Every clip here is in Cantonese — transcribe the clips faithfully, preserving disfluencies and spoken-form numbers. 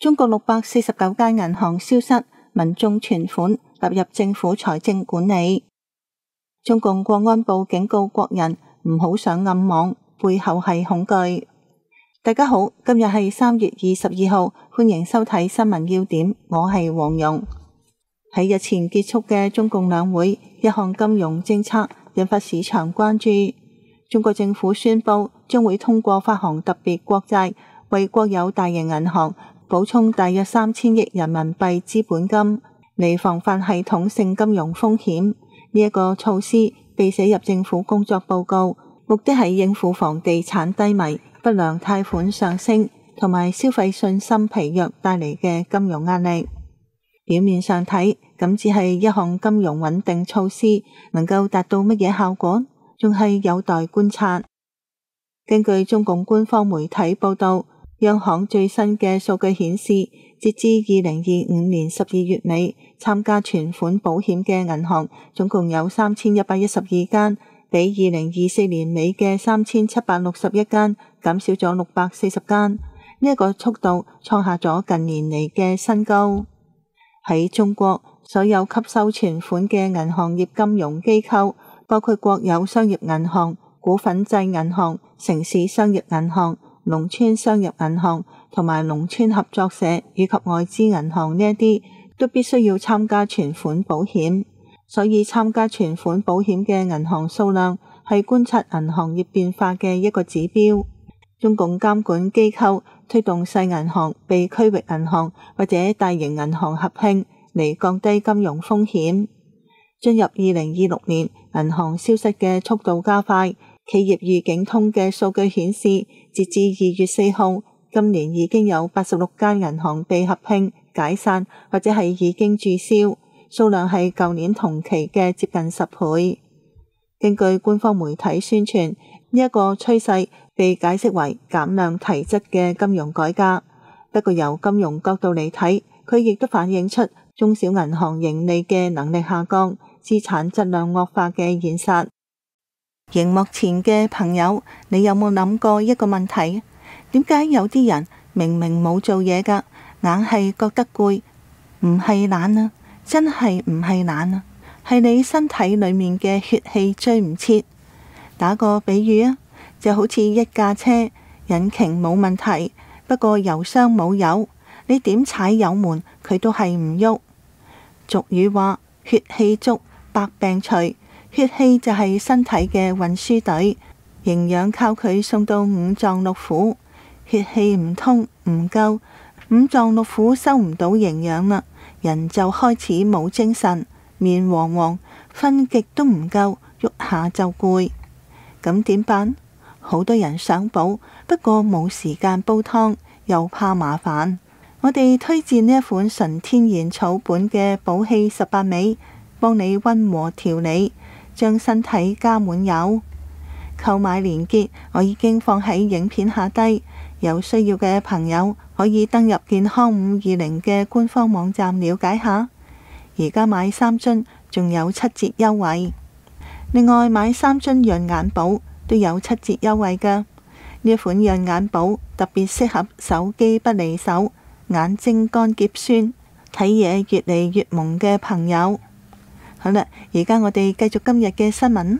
中國六百四十九間銀行消失，民眾存款納入政府財政管理。中共國安部警告國人唔好上暗網，背後係恐懼。大家好，今日係三月二十二號，歡迎收睇新聞要點，我係黃蓉。喺日前結束嘅中共兩會，一項金融政策引發市場關注。中國政府宣布將會通過發行特別國債，為國有大型銀行補充大約三千億人民幣資本金，嚟防範系統性金融風險。呢一個措施被寫入政府工作報告，目的係應付房地產低迷、不良貸款上升同埋消費信心疲弱帶嚟嘅金融壓力。表面上睇，咁只係一項金融穩定措施，能夠達到乜嘢效果，仲係有待觀察。根據中共官方媒體報道，央行最新嘅數據顯示，截至二零二五年十二月尾，參加存款保險嘅銀行總共有三千一百一十二間，比二零二四年尾嘅三千七百六十一間減少咗六百四十間。呢一個速度創下咗近年嚟嘅新高。喺中國，所有吸收存款嘅銀行業金融機構，包括國有商業銀行、股份制銀行、城市商業銀行、農村商業銀行同埋農村合作社以及外資銀行呢一啲，都必須要參加存款保險。所以參加存款保險嘅銀行數量係觀察銀行業變化嘅一個指標。中共監管機構推動細銀行被區域銀行或者大型銀行合併，嚟降低金融風險。進入二零二六年，銀行消失嘅速度加快。企業預警通嘅數據顯示，截至二月四號，今年已經有八十六間銀行被合併、解散或者係已經註銷，數量係舊年同期嘅接近十倍。根據官方媒體宣傳，呢一個趨勢被解釋為減量提質嘅金融改革。不過由金融角度嚟睇，佢亦都反映出中小銀行盈利嘅能力下降、資產質量惡化嘅現實。熒幕前嘅朋友，你有冇諗過一個問題？點解有啲人明明冇做嘢㗎，硬係覺得攰？唔係懶啊，真係唔係懶啊，係你身體裏面嘅血氣追唔切。打個比喻啊，就好似一架車，引擎冇問題，不過油箱冇油，你點踩油門佢都係唔喐。俗語話血氣足，百病除。血氣就係身體嘅運輸隊，營養靠佢送到五臟六腑。血氣唔通唔夠，五臟六腑收唔到營養啦，人就開始冇精神，面黃黃，瞓極都唔夠，喐下就攰。咁點辦？好多人想補，不過冇時間煲湯，又怕麻煩。我哋推薦呢一款純天然草本嘅補氣十八味，幫你溫和調理，將身體加滿油。購買連結我已經放喺影片下低，有需要嘅朋友可以登入健康五二零嘅官方網站了解下。而家買三樽仲有七折優惠，另外買三樽潤眼寶都有七折優惠㗎。呢一款潤眼寶特別適合手機不離手、眼睛乾澀酸、睇嘢越嚟越矇嘅朋友。好啦，而家我哋繼續今日嘅新聞。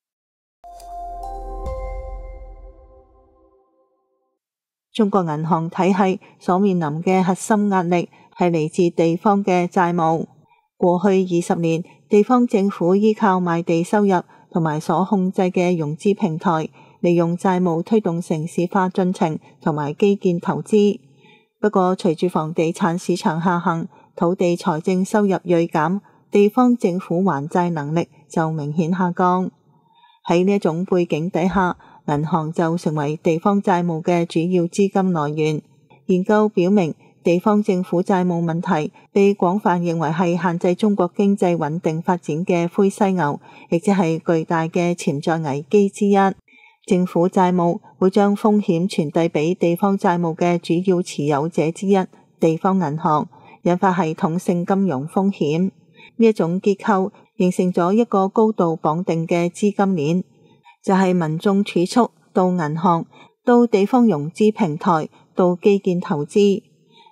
中國銀行體系所面臨嘅核心壓力係嚟自地方嘅債務。過去二十年，地方政府依靠賣地收入同埋所控制嘅融資平台，利用債務推動城市化進程同埋基建投資。不過，隨住房地產市場下行，土地財政收入銳減，地方政府還債能力就明顯下降。喺呢一種背景底下，銀行就成為地方債務嘅主要資金來源。研究表明，地方政府債務問題被廣泛認為係限制中國經濟穩定發展嘅灰犀牛，亦即係巨大嘅潛在危機之一。政府債務會將風險傳遞俾地方債務嘅主要持有者之一——地方銀行，引發系統性金融風險。呢一種結構形成咗一個高度綁定嘅資金鏈，就係民眾儲蓄到銀行，到地方融資平台，到基建投資。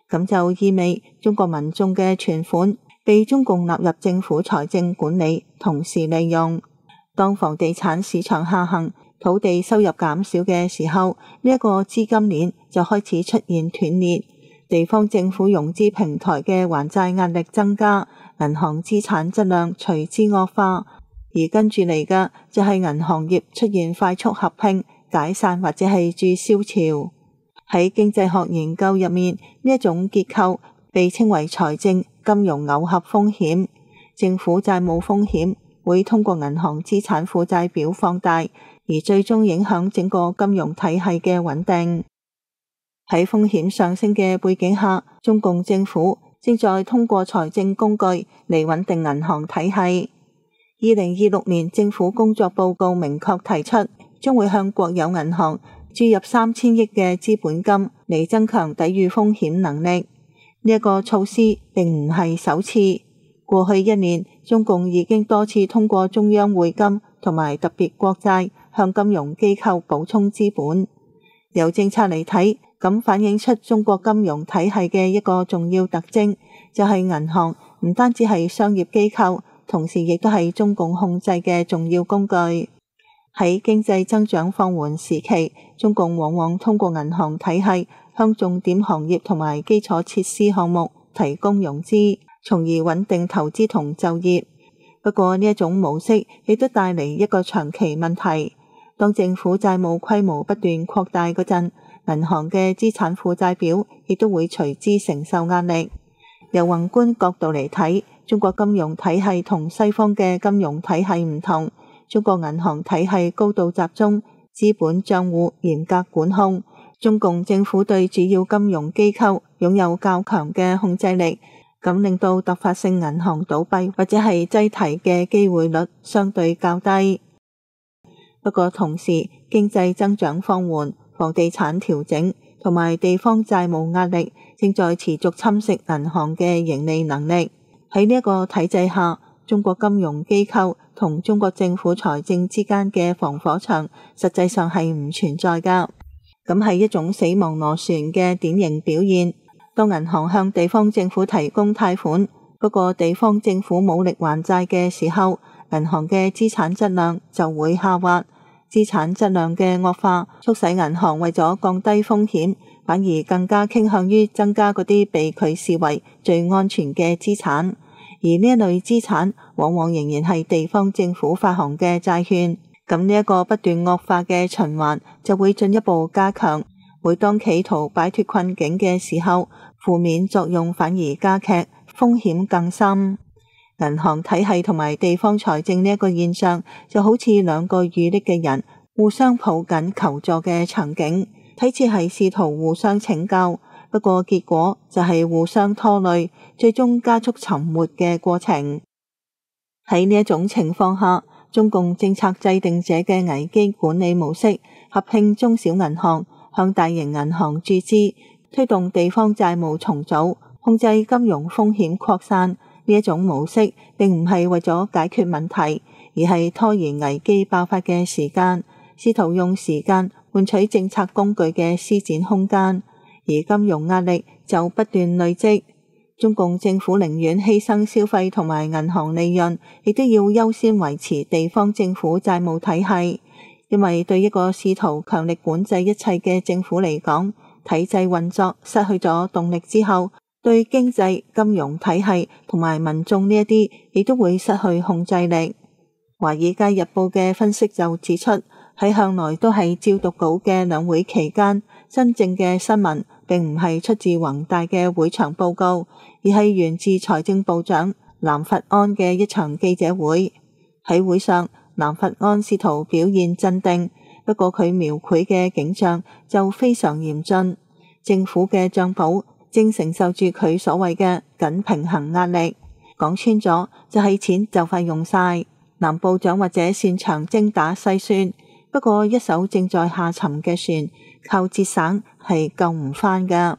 咁就意味中國民眾嘅存款被中共納入政府財政管理，同時利用。當房地產市場下行，土地收入減少嘅時候，呢、這、一個資金鏈就開始出現斷裂，地方政府融資平台嘅還債壓力增加，銀行資產質量隨之惡化，而跟住嚟嘅就係銀行業出現快速合併、解散或者係註銷潮。喺經濟學研究入面，呢一種結構被稱為財政金融耦合風險。政府債務風險會通過銀行資產負債表放大，而最終影響整個金融體系嘅穩定。喺風險上升嘅背景下，中共政府正在通過財政工具嚟穩定銀行體系。二零二六年政府工作報告明確提出，將會向國有銀行注入三千億嘅資本金嚟增強抵禦風險能力。呢一個措施並唔係首次，過去一年中共已經多次通過中央匯金同埋特別國債向金融機構補充資本。由政策嚟睇，咁反映出中國金融體系嘅一個重要特徵，就係銀行唔單止係商業機構，同時亦都係中共控制嘅重要工具。喺經濟增長放緩時期，中共往往通過銀行體系向重點行業同埋基礎設施項目提供融資，從而穩定投資同就業。不過呢一種模式亦都帶嚟一個長期問題，當政府債務規模不斷擴大嗰陣，銀行嘅資產負債表亦都會隨之承受壓力。由宏觀角度嚟睇，中國金融體系同西方嘅金融體系唔同。中國銀行體系高度集中，資本賬戶嚴格管控，中共政府對主要金融機構擁有較強嘅控制力，咁令到突發性銀行倒閉或者係擠提嘅機會率相對較低。不過同時，經濟增長放緩、房地產調整同埋地方債務壓力正在持續侵蝕銀行嘅盈利能力。喺呢一個體制下，中國金融機構同中國政府財政之間嘅防火牆實際上係唔存在㗎，咁係一種死亡螺旋嘅典型表現。當銀行向地方政府提供貸款，不過地方政府冇力還債嘅時候，銀行嘅資產質量就會下滑。資產質量嘅惡化，促使銀行為咗降低風險，反而更加傾向於增加嗰啲被佢視為最安全嘅資產。而呢一類資產往往仍然係地方政府發行嘅債券，咁呢一個不斷惡化嘅循環就會進一步加強。每當企圖擺脫困境嘅時候，負面作用反而加劇，風險更深。銀行體系同埋地方財政呢一個現象，就好似兩個遇溺嘅人互相抱緊求助嘅場景，睇似係試圖互相拯救。不過結果就係互相拖累，最終加速沉沒嘅過程。喺呢一種情況下，中共政策制定者嘅危機管理模式，合併中小銀行，向大型銀行注資，推動地方債務重組，控制金融風險擴散。呢一種模式並唔係為咗解決問題，而係拖延危機爆發嘅時間，試圖用時間換取政策工具嘅施展空間。而金融壓力就不斷累積，中共政府寧願犧牲消費同埋銀行利潤，亦都要優先維持地方政府債務體系，因為對一個試圖強力管制一切嘅政府嚟講，體制運作失去咗動力之後，對經濟、金融體系同埋民眾呢一啲，亦都會失去控制力。華爾街日報嘅分析就指出，喺向來都係照讀稿嘅兩會期間，真正嘅新聞並唔係出自宏大嘅會場報告，而係源自財政部長南佛安嘅一場記者會。喺會上，南佛安試圖表現鎮定，不過佢描繪嘅景象就非常嚴峻。政府嘅賬簿正承受住佢所謂嘅緊平衡壓力，講穿咗就係錢就快用晒。南部長或者擅長精打細算，不過一艘正在下沉嘅船，靠節省係救唔返㗎。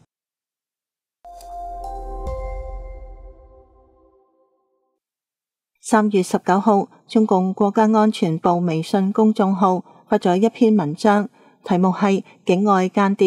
三月十九號，中共國家安全部微信公眾號發咗一篇文章，題目係境外間諜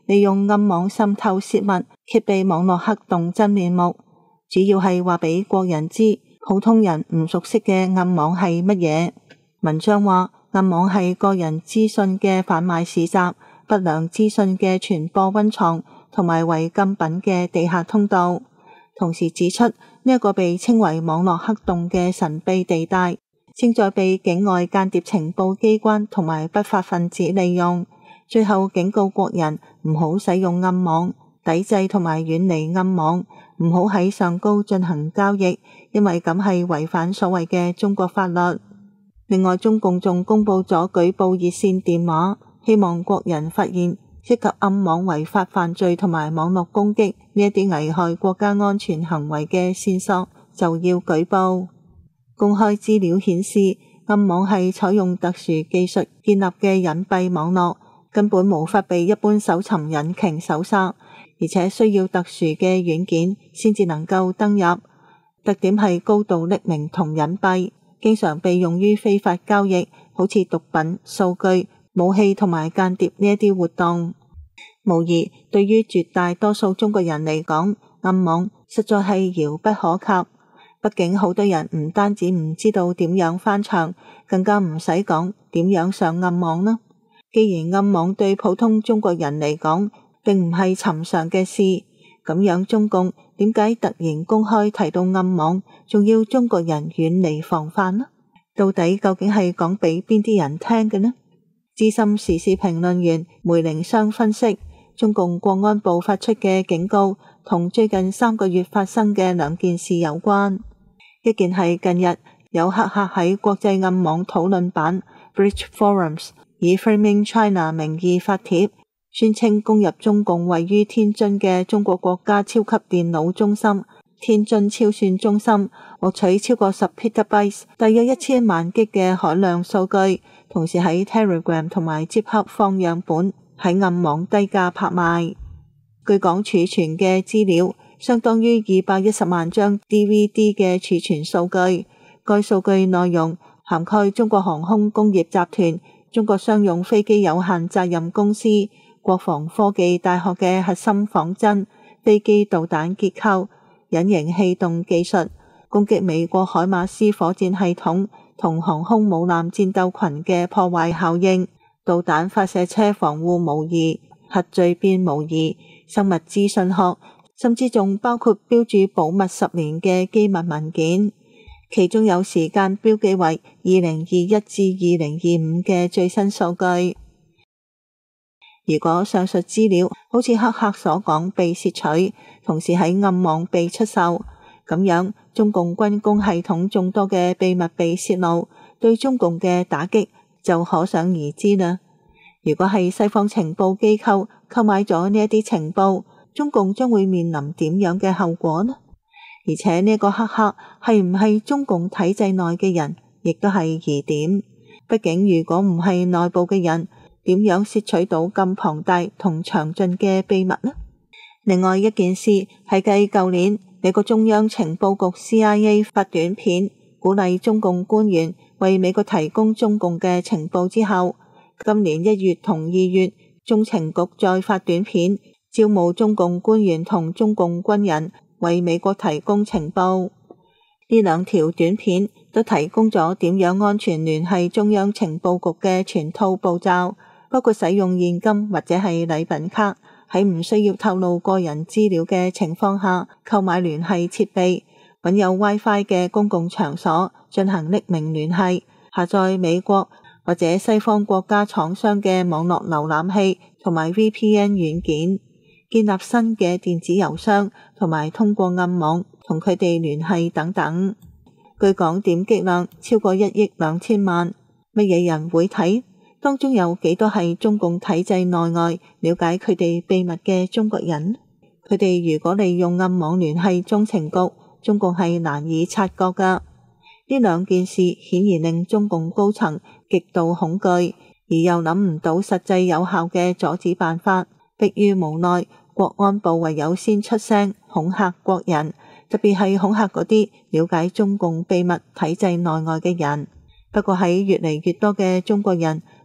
利用暗網滲透泄密，揭秘網絡黑洞真面目，主要係話俾國人知，普通人唔熟悉嘅暗網係乜嘢。文章話，暗網係個人資訊嘅販賣市集、不良資訊嘅傳播溫床同埋違禁品嘅地下通道。同時指出，呢一個被稱為網絡黑洞嘅神秘地帶，正在被境外間諜情報機關同埋不法分子利用。最後警告國人唔好使用暗網，抵制同埋遠離暗網，唔好喺上高進行交易，因為咁係違反所謂嘅中國法律。另外，中共仲公布咗舉報熱線電話，希望國人發現涉及暗網違法犯罪同埋網絡攻擊呢一啲危害國家安全行為嘅線索，就要舉報。公開資料顯示，暗網係採用特殊技術建立嘅隱蔽網絡，根本無法被一般搜尋引擎搜索，而且需要特殊嘅軟件先至能夠登入。特點係高度匿名同隱蔽，經常被用於非法交易，好似毒品、數據、武器同埋間諜呢一啲活動。無疑，對於絕大多數中國人嚟講，暗網實在係遙不可及。畢竟好多人唔單止唔知道點樣翻牆，更加唔使講點樣上暗網啦。既然暗網對普通中國人嚟講並唔係尋常嘅事，咁樣中共點解突然公開提到暗網，仲要中國人遠離防範呢？到底究竟係講俾邊啲人聽嘅呢？資深時事評論員梅靈湘分析，中共國安部發出嘅警告同最近三個月發生嘅兩件事有關。一件係近日有黑客喺國際暗網討論版 Bridge Forums 以 Framing China 名義發帖，宣稱攻入中共位於天津嘅中國國家超級電腦中心天津超算中心，獲取超過十 petabytes 大約一千萬 G 嘅海量數據，同時喺 Telegram 同埋 GitHub 放樣本喺暗網低價拍賣。據講儲存嘅資料相當於二百一十萬張 D V D 嘅儲存數據，該數據內容涵蓋中國航空工業集團、中國商用飛機有限責任公司、國防科技大學嘅核心仿真、飛機導彈結構、隱形氣動技術、攻擊美國海馬斯火箭系統同航空母艦戰鬥群嘅破壞效應、導彈發射車防護模擬、核聚變模擬、生物資訊學，甚至仲包括標注保密十年嘅機密文件，其中有時間標記為二零二一至二零二五嘅最新數據。如果上述資料好似黑客所講被竊取，同時喺暗網被出售，咁樣中共軍工系統眾多嘅秘密被泄露，對中共嘅打擊就可想而知啦。如果係西方情報機構購買咗呢一啲情報，中共將會面臨點樣嘅後果呢？而且呢個黑客係唔係中共體制內嘅人，亦都係疑點。畢竟如果唔係內部嘅人，點樣竊取到咁龐大同詳盡嘅秘密呢？另外一件事係繼舊年美國中央情報局 C I A 發短片鼓勵中共官員為美國提供中共嘅情報之後，今年一月同二月中情局再發短片招募中共官員同中共軍人為美國提供情報。呢兩條短片都提供咗點樣安全聯繫中央情報局嘅全套步驟，包括使用現金或者係禮品卡，喺唔需要透露個人資料嘅情況下購買聯繫設備，搵有 WiFi 嘅公共場所進行匿名聯繫，下載美國或者西方國家廠商嘅網絡瀏覽器同埋 V P N 軟件，建立新嘅電子郵箱，同埋通過暗網同佢哋聯繫等等。據講點擊量超過一億兩千萬，乜嘢人會睇？當中有幾多係中共體制內外了解佢哋秘密嘅中國人？佢哋如果利用暗網聯繫中情局，中共係難以察覺噶。呢兩件事顯然令中共高層極度恐懼，而又諗唔到實際有效嘅阻止辦法，迫於無奈，國安部唯有先出聲恐嚇國人，特別係恐嚇嗰啲了解中共秘密體制內外嘅人。不過喺越嚟越多嘅中國人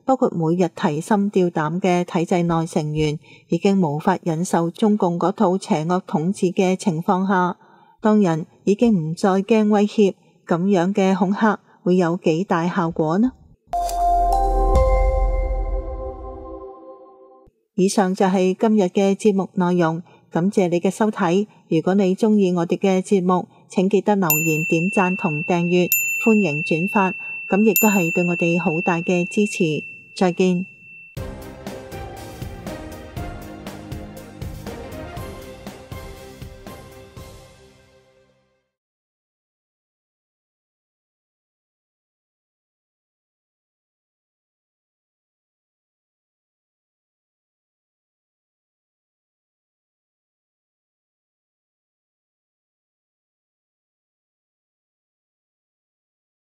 包括每日提心吊膽嘅體制內成員，已經無法忍受中共嗰套邪惡統治嘅情況下，當人已經唔再驚威脅，咁樣嘅恐嚇會有幾大效果呢？以上就係今日嘅節目內容，感謝你嘅收睇。如果你鍾意我哋嘅節目，請記得留言、點讚同訂閱，歡迎轉發，咁亦都係對我哋好大嘅支持。再見。